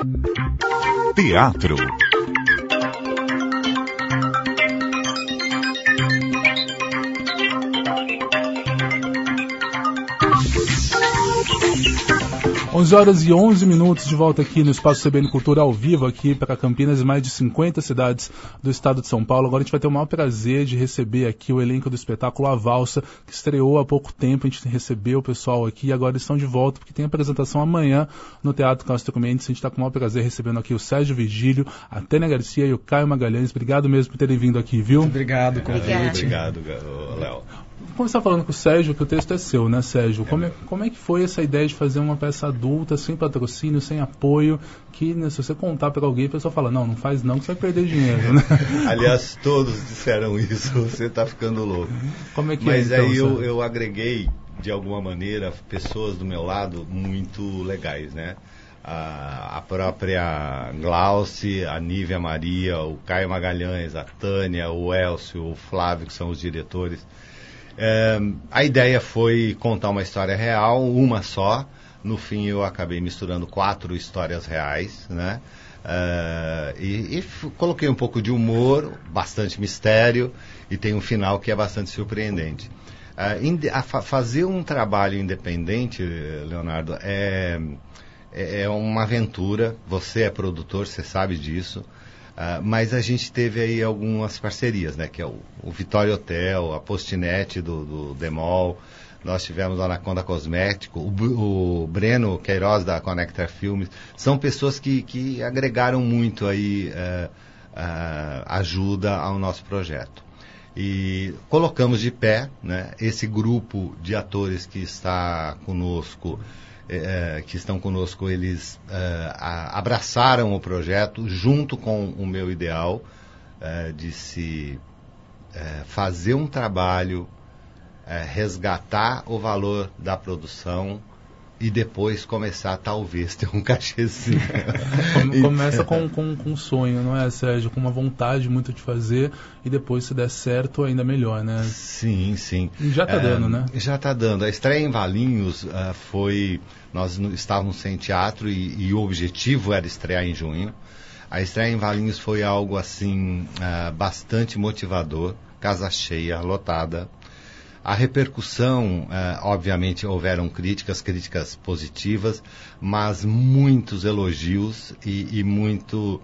Teatro. 11h11 de volta aqui no Espaço CBN Cultura ao vivo aqui para Campinas e mais de 50 cidades do estado de São Paulo. Agora a gente vai ter o maior prazer de receber aqui o elenco do espetáculo A Valsa, que estreou há pouco tempo. A gente recebeu o pessoal aqui e agora eles estão de volta porque tem apresentação amanhã no Teatro Castro Mendes. A gente está com o maior prazer recebendo aqui o Sérgio Virgílio, a Tânia Garcia e o Caio Magalhães. Obrigado mesmo por terem vindo aqui, viu? Obrigado, convite. Obrigado, Léo. Vamos começar falando com o Sérgio, que o texto é seu, né, Sérgio? Como é que foi essa ideia de fazer uma peça adulta, sem patrocínio, sem apoio, que, né, se você contar para alguém, a pessoa fala, não faz não, que você vai perder dinheiro, né? Aliás, todos disseram isso, você está ficando louco. Como é que Mas é, então, aí eu agreguei, de alguma maneira, pessoas do meu lado muito legais, né? A própria Glauce, a Nívia Maria, o Caio Magalhães, a Tânia, o Elcio, o Flávio, que são os diretores. A ideia foi contar uma história real, uma só. No fim eu acabei misturando 4 histórias reais, né? E coloquei um pouco de humor, bastante mistério, e tem um final que é bastante surpreendente. Fazer um trabalho independente, Leonardo, é uma aventura. Você é produtor, você sabe disso. Mas a gente teve aí algumas parcerias, né? Que é o Vitória Hotel, a Postinete do Demol. Nós tivemos a Anaconda Cosmético, o Breno Queiroz da Connector Filmes. São pessoas que agregaram muito aí ajuda ao nosso projeto. E colocamos de pé, né, esse grupo de atores que está conosco. Que estão conosco, eles abraçaram o projeto junto com o meu ideal de se fazer um trabalho, resgatar o valor da produção e depois começar, talvez, ter um cachezinho. Começa com um sonho, não é, Sérgio? Com uma vontade muito de fazer e depois, se der certo, ainda melhor, né? Sim, sim. E já está dando, né? Já está dando. A estreia em Valinhos foi... Nós estávamos sem teatro e o objetivo era estrear em junho. A estreia em Valinhos foi algo, assim, bastante motivador. Casa cheia, lotada. A repercussão, obviamente, houveram críticas positivas, mas muitos elogios e muito...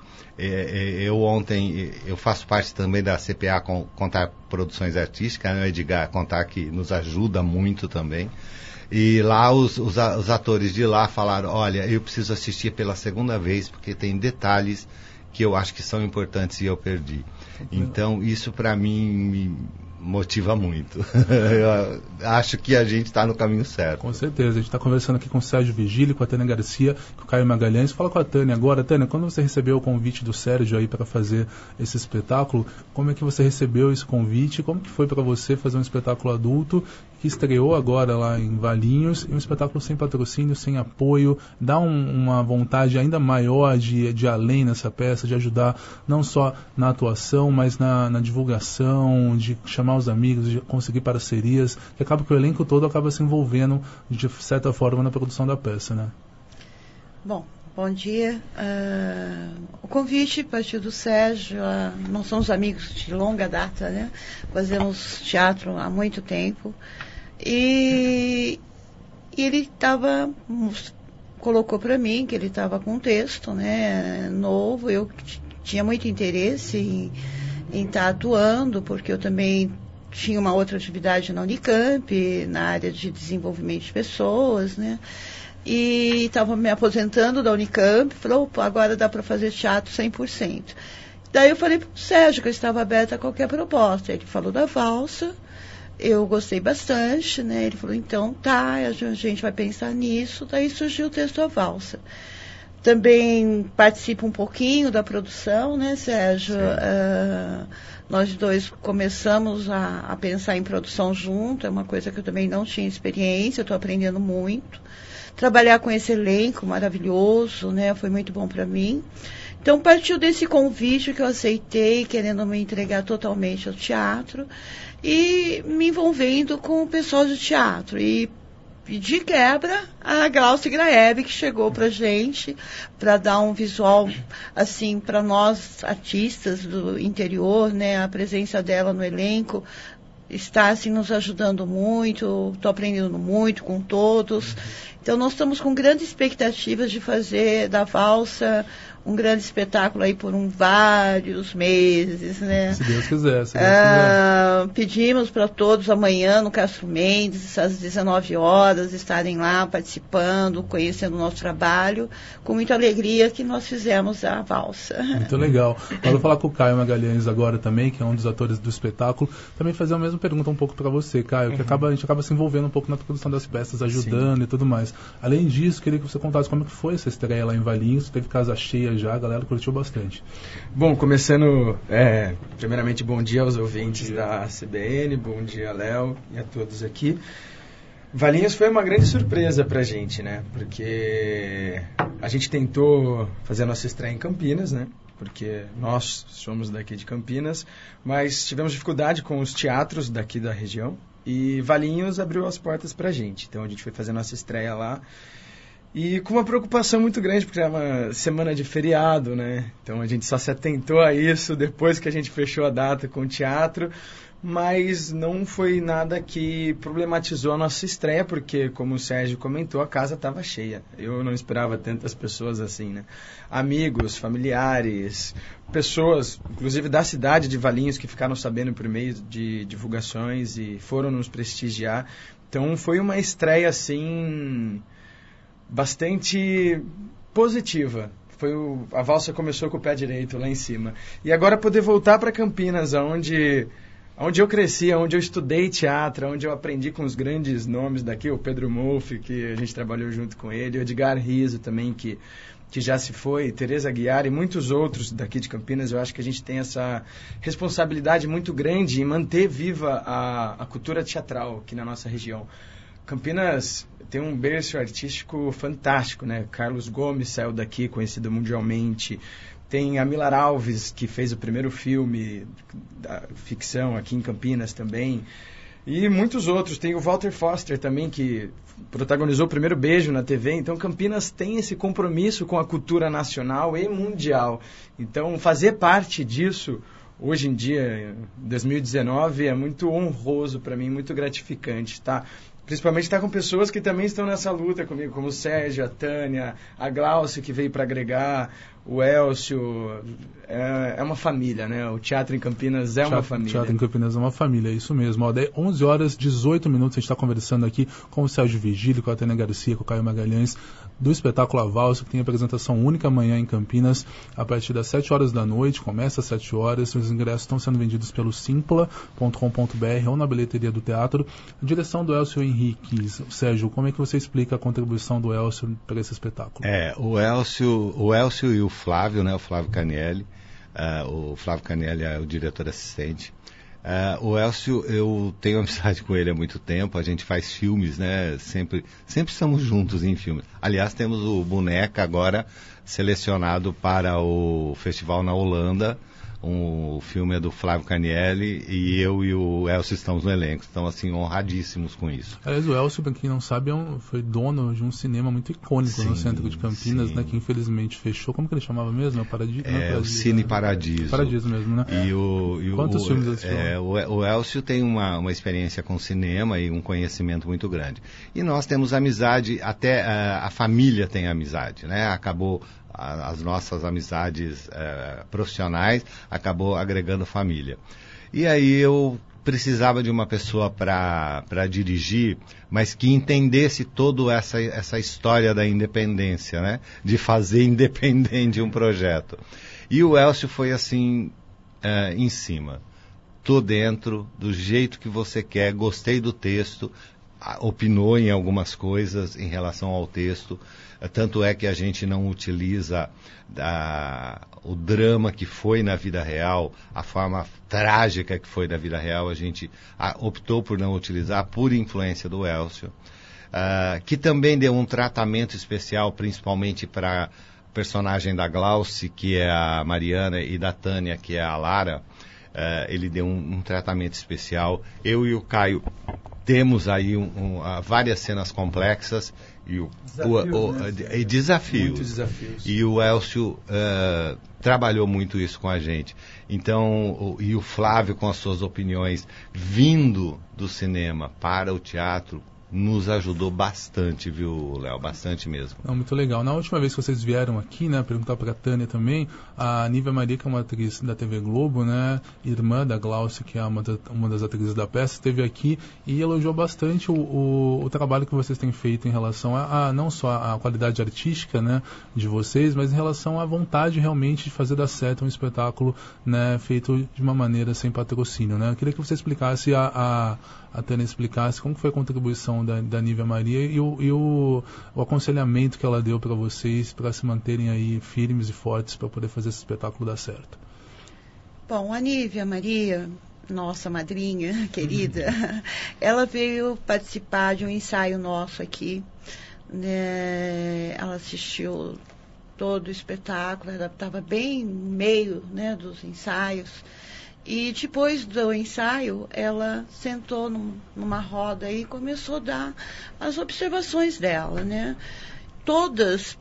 Eu faço parte também da CPA Contar Produções Artísticas, né? O Edgar Contar, que nos ajuda muito também. E lá os atores de lá falaram, olha, eu preciso assistir pela segunda vez, porque tem detalhes que eu acho que são importantes e eu perdi. Então, isso para mim me motiva muito. Eu acho que a gente está no caminho certo. Com certeza. A gente está conversando aqui com o Sérgio Virgílio, com a Tânia Garcia, com o Caio Magalhães. Fala com a Tânia agora. Tânia, quando você recebeu o convite do Sérgio aí para fazer esse espetáculo, como é que você recebeu esse convite? Como que foi para você fazer um espetáculo adulto que estreou agora lá em Valinhos, e um espetáculo sem patrocínio, sem apoio, dá uma vontade ainda maior de ir além nessa peça, de ajudar não só na atuação, mas na divulgação, de chamar os amigos, de conseguir parcerias, que acaba que o elenco todo acaba se envolvendo de certa forma na produção da peça, né? Bom dia. O convite partiu do Sérgio. Nós somos amigos de longa data, né? Fazemos teatro há muito tempo. E ele colocou para mim que ele estava com um texto, né, novo. Eu tinha muito interesse em estar atuando, porque eu também tinha uma outra atividade na Unicamp, na área de desenvolvimento de pessoas, né? E estava me aposentando da Unicamp, falou, agora dá para fazer teatro 100%. Daí eu falei para o Sérgio que eu estava aberta a qualquer proposta. Ele falou da Valsa, eu gostei bastante, né? Ele falou, então tá, a gente vai pensar nisso. Daí surgiu o texto A Valsa. Também participo um pouquinho da produção, né, Sérgio? Nós dois começamos a pensar em produção junto, é uma coisa que eu também não tinha experiência, eu estou aprendendo muito. Trabalhar com esse elenco maravilhoso, né, foi muito bom para mim. Então, partiu desse convite que eu aceitei, querendo me entregar totalmente ao teatro e me envolvendo com o pessoal de teatro. E E de quebra, a Glaucia Graeb, que chegou pra gente, para dar um visual, assim, para nós, artistas do interior, né? A presença dela no elenco está, assim, nos ajudando muito, estou aprendendo muito com todos. Então, nós estamos com grandes expectativas de fazer da valsa um grande espetáculo aí por vários meses, né? Se Deus quiser, se Deus quiser. Pedimos para todos amanhã no Castro Mendes, às 19 horas, estarem lá participando, conhecendo o nosso trabalho, com muita alegria que nós fizemos a valsa. Muito legal. Quero falar com o Caio Magalhães agora também, que é um dos atores do espetáculo. Também fazer a mesma pergunta um pouco para você, Caio, que a gente acaba se envolvendo um pouco na produção das peças, ajudando. Sim. E tudo mais. Além disso, queria que você contasse como que foi essa estreia lá em Valinhos. Teve casa cheia já, a galera curtiu bastante. Bom, começando, primeiramente, bom dia aos ouvintes da CBN, bom dia, Léo, e a todos aqui. Valinhos foi uma grande surpresa pra gente, né? Porque a gente tentou fazer a nossa estreia em Campinas, né? Porque nós somos daqui de Campinas, mas tivemos dificuldade com os teatros daqui da região, e Valinhos abriu as portas pra gente. Então a gente foi fazer a nossa estreia lá, e com uma preocupação muito grande, porque era uma semana de feriado, né? Então a gente só se atentou a isso depois que a gente fechou a data com o teatro, mas não foi nada que problematizou a nossa estreia, porque, como o Sérgio comentou, a casa estava cheia. Eu não esperava tantas pessoas assim, né? Amigos, familiares, pessoas, inclusive da cidade de Valinhos, que ficaram sabendo por meio de divulgações e foram nos prestigiar. Então foi uma estreia, assim, bastante positiva. A valsa começou com o pé direito lá em cima. E agora poder voltar para Campinas, onde eu cresci, onde eu estudei teatro, onde eu aprendi com os grandes nomes daqui, o Pedro Molfi, que a gente trabalhou junto com ele, o Edgar Riso também, que já se foi, Tereza Aguiar e muitos outros daqui de Campinas. Eu acho que a gente tem essa responsabilidade muito grande em manter viva a cultura teatral aqui na nossa região. Campinas tem um berço artístico fantástico, né? Carlos Gomes saiu daqui, conhecido mundialmente. Tem a Milar Alves, que fez o primeiro filme da ficção aqui em Campinas também. E muitos outros. Tem o Walter Foster também, que protagonizou o primeiro Beijo na TV. Então, Campinas tem esse compromisso com a cultura nacional e mundial. Então, fazer parte disso, hoje em dia, em 2019, é muito honroso para mim, muito gratificante, tá? Principalmente estar com pessoas que também estão nessa luta comigo, como o Sérgio, a Tânia, a Glaucia, que veio para agregar, o Elcio. É uma família, né? O Teatro em Campinas é uma família. O Teatro em Campinas é uma família, é isso mesmo. 11 horas, 18 minutos, a gente está conversando aqui com o Sérgio Vigílio, com a Tânia Garcia, com o Caio Magalhães, do espetáculo A Valsa, que tem apresentação única amanhã em Campinas, a partir das 7 horas da noite, começa às 7 horas, os ingressos estão sendo vendidos pelo simpla.com.br ou na bilheteria do teatro. A direção do Elcio Henrique. Sérgio, como é que você explica a contribuição do Elcio para esse espetáculo? O Elcio e o Flávio, né, o Flávio Canielli, o Flávio Canielli é o diretor assistente. O Elcio, eu tenho amizade com ele há muito tempo, a gente faz filmes, né? Sempre estamos juntos em filmes. Aliás, temos o Boneca agora selecionado para o festival na Holanda. O filme é do Flávio Canielli e eu e o Elcio estamos no elenco. Estão, assim, honradíssimos com isso. Aliás, o Elcio, para quem não sabe, foi dono de um cinema muito icônico no centro de Campinas, né? Que infelizmente fechou. Como que ele chamava mesmo? O Cine Paradiso. Paradiso mesmo, né? Quantos filmes assistiu? O Elcio tem uma experiência com cinema e um conhecimento muito grande. E nós temos amizade, até a família tem amizade, né? Acabou as nossas amizades profissionais, acabou agregando família. E aí eu precisava de uma pessoa para dirigir, mas que entendesse toda essa história da independência, né? De fazer independente um projeto. E o Elcio foi assim, em cima. Tô dentro, do jeito que você quer, gostei do texto, opinou em algumas coisas em relação ao texto. Tanto é que a gente não utiliza o drama que foi na vida real, a forma trágica que foi na vida real, a gente optou por não utilizar, por influência do Elcio, que também deu um tratamento especial, principalmente para a personagem da Glaucia, que é a Mariana, e da Tânia, que é a Lara. Ele deu um tratamento especial. Eu e o Caio temos aí várias cenas complexas e desafios. Muitos desafios. E o Elcio trabalhou muito isso com a gente. Então, e o Flávio com as suas opiniões, vindo do cinema para o teatro, nos ajudou bastante, viu, Léo? Bastante mesmo. Não, muito legal. Na última vez que vocês vieram aqui, né, perguntar para a Tânia também, a Nívia Maria, que é uma atriz da TV Globo, né, irmã da Glaucia, que é uma das atrizes da peça, esteve aqui e elogiou bastante o trabalho que vocês têm feito em relação a não só a qualidade artística, né, de vocês, mas em relação à vontade realmente de fazer dar certo um espetáculo, né, feito de uma maneira sem patrocínio, né. Eu queria que você explicasse, a Tânia explicasse como foi a contribuição da Nívia Maria e o aconselhamento que ela deu para vocês para se manterem aí firmes e fortes para poder fazer esse espetáculo dar certo. Bom, a Nívia Maria, nossa madrinha querida, ela veio participar de um ensaio nosso aqui, né? Ela assistiu todo o espetáculo, ela estava bem no meio, né, dos ensaios. E depois do ensaio, ela sentou numa roda e começou a dar as observações dela, né? Todas,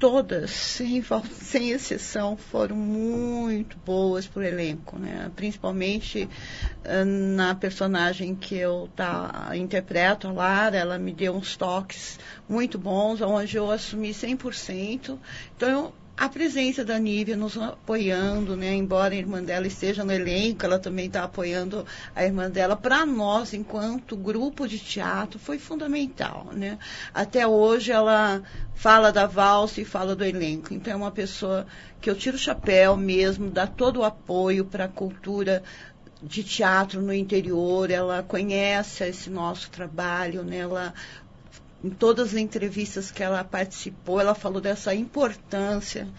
sem exceção, foram muito boas para o elenco, né? Principalmente na personagem que eu interpreto, a Lara, ela me deu uns toques muito bons, onde eu assumi 100%. Então, a presença da Nívia nos apoiando, né? Embora a irmã dela esteja no elenco, ela também está apoiando a irmã dela. Para nós, enquanto grupo de teatro, foi fundamental, né? Até hoje ela fala da valsa e fala do elenco. Então é uma pessoa que eu tiro o chapéu mesmo, dá todo o apoio para a cultura de teatro no interior. Ela conhece esse nosso trabalho, né? Em todas as entrevistas que ela participou, ela falou dessa importância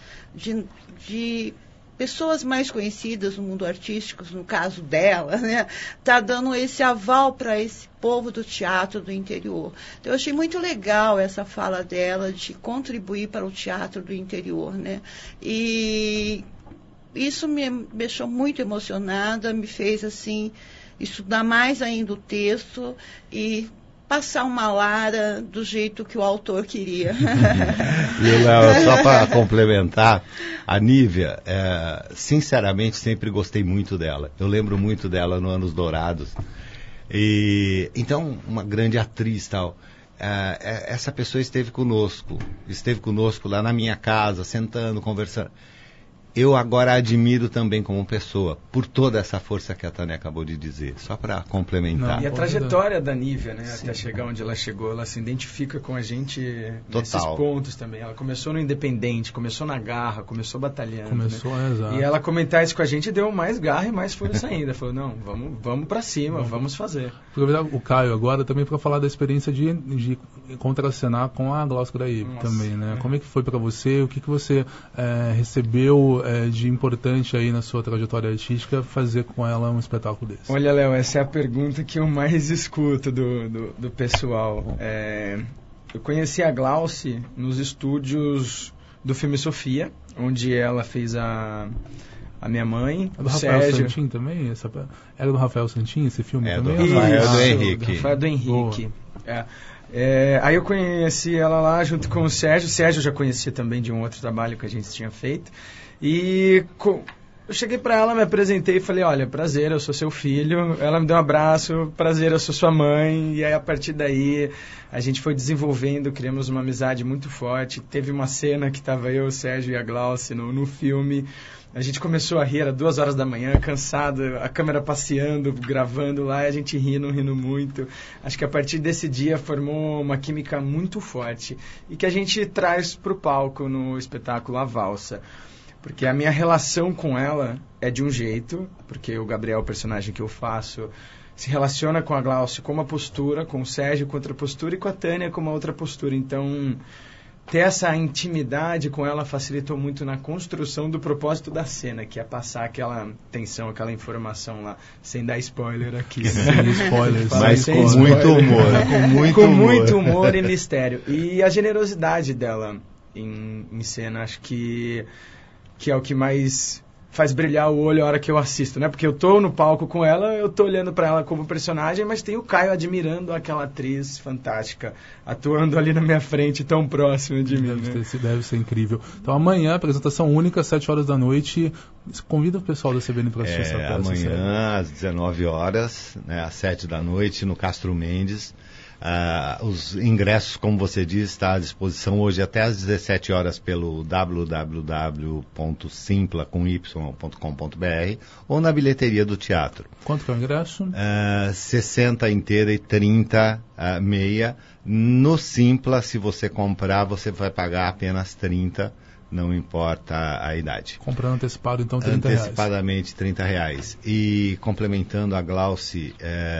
de pessoas mais conhecidas no mundo artístico, no caso dela, né? Tá dando esse aval para esse povo do teatro do interior. Então, eu achei muito legal essa fala dela de contribuir para o teatro do interior, né? E isso me deixou muito emocionada, me fez, assim, estudar mais ainda o texto e passar uma Lara do jeito que o autor queria. E, Léo, só para complementar, a Nívia, sinceramente, sempre gostei muito dela. Eu lembro muito dela no Anos Dourados. E, então, uma grande atriz e tal. Essa pessoa esteve conosco lá na minha casa, sentando, conversando. Eu agora a admiro também como pessoa, por toda essa força que a Tânia acabou de dizer, só para complementar. Não, e a trajetória da Nívia, né, até chegar onde ela chegou, ela se identifica com a gente nesses pontos também. Ela começou no Independente, começou na garra, começou batalhando. Né? Exato. E ela comentar isso com a gente deu mais garra e mais força ainda. Falou, não, vamos para cima, vamos fazer. Vou aproveitar o Caio agora também para falar da experiência de contracenar com a Glaucia Graíbe também, né? Como é que foi para você? O que você recebeu de importante aí na sua trajetória artística fazer com ela um espetáculo desse? Olha, Léo, essa é a pergunta que eu mais escuto do pessoal. Eu conheci a Glaucia nos estúdios do filme Sofia, onde ela fez a minha mãe, do Rafael Santin também? Era do Rafael Santin esse filme também? Do Rafael do Henrique. Rafael do Henrique. Aí eu conheci ela lá junto com o Sérgio. O Sérgio eu já conhecia também de um outro trabalho que a gente tinha feito. E eu cheguei para ela, me apresentei e falei, olha, prazer, eu sou seu filho. Ela me deu um abraço, prazer, eu sou sua mãe. E aí, a partir daí, a gente foi desenvolvendo, criamos uma amizade muito forte. Teve uma cena que estava eu, o Sérgio e a Glaucia no filme. A gente começou a rir, era 2 horas da manhã, cansado, a câmera passeando, gravando lá, e a gente rindo muito. Acho que a partir desse dia formou uma química muito forte e que a gente traz para o palco no espetáculo A Valsa. Porque a minha relação com ela é de um jeito, porque o Gabriel, o personagem que eu faço, se relaciona com a Glaucia com uma postura, com o Sérgio com outra postura e com a Tânia com uma outra postura. Então, ter essa intimidade com ela facilitou muito na construção do propósito da cena, que é passar aquela tensão, aquela informação lá, sem dar spoiler aqui. Sem spoilers. Mas com muito humor. Com muito humor e mistério. E a generosidade dela em cena, acho que é o que mais faz brilhar o olho a hora que eu assisto, né? Porque eu tô no palco com ela, eu tô olhando para ela como personagem, mas tem o Caio admirando aquela atriz fantástica, atuando ali na minha frente, tão próximo de mim. Deve ser incrível. Então amanhã, apresentação única, 7 horas da noite. Convida o pessoal da CBN para assistir essa peça. Amanhã, às 19 horas, né, às 7 da noite, no Castro Mendes. Os ingressos, como você disse, está à disposição hoje até às 17 horas pelo www.simpla.com.br ou na bilheteria do teatro. Quanto que é o ingresso? 60 inteira e 30 meia. No Simpla, se você comprar, você vai pagar apenas 30, não importa a idade. Comprando antecipado, então, R$30. Antecipadamente, R$30. E complementando a Glauci,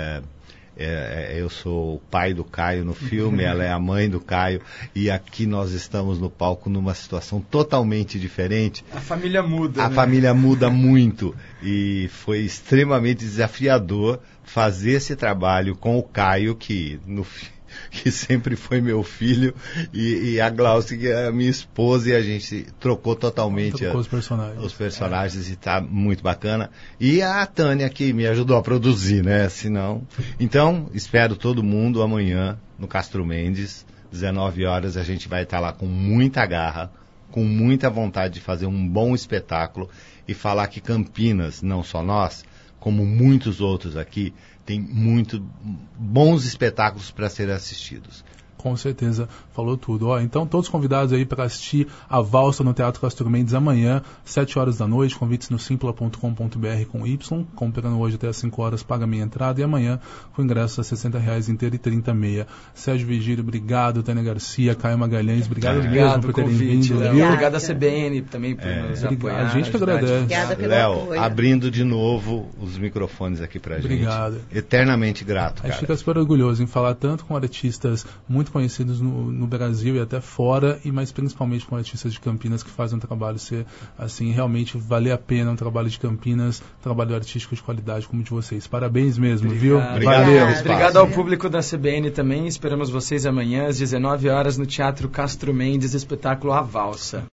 eu sou o pai do Caio no filme, ela é a mãe do Caio, e aqui nós estamos no palco numa situação totalmente diferente. A família muda, A família muda muito, e foi extremamente desafiador fazer esse trabalho com o Caio, que sempre foi meu filho, e a Glaucia, que é a minha esposa, e a gente trocou totalmente os personagens e está muito bacana. E a Tânia, que me ajudou a produzir, né? Senão... Então, espero todo mundo amanhã no Castro Mendes, 19 horas, a gente vai estar lá com muita garra, com muita vontade de fazer um bom espetáculo e falar que Campinas, não só nós, como muitos outros aqui, tem muito bons espetáculos para serem assistidos. Com certeza, falou tudo. Então, todos convidados aí para assistir a Valsa no Teatro Castro Mendes amanhã, 7 horas da noite, convites no simpla.com.br com Y, comprando hoje até às 5 horas, paga a minha entrada, e amanhã com ingressos a R$60 inteiro e 30 meia. Sérgio Vigílio, obrigado. Tânia Garcia, Caio Magalhães, obrigado mesmo por terem vindo. Obrigado à CBN também por nos apoiar. A gente que agradece. Obrigada pelo Léo, apoio. Abrindo de novo os microfones aqui pra gente. Obrigado. Eternamente grato, A gente cara. fica super orgulhoso em falar tanto com artistas muito conhecidos no Brasil e até fora, mas principalmente com artistas de Campinas que fazem um trabalho ser, assim, realmente valer a pena, um trabalho de Campinas, um trabalho artístico de qualidade como o de vocês. Parabéns mesmo, viu? Valeu. Obrigado ao público da CBN também. Esperamos vocês amanhã às 19 horas no Teatro Castro Mendes, espetáculo A Valsa.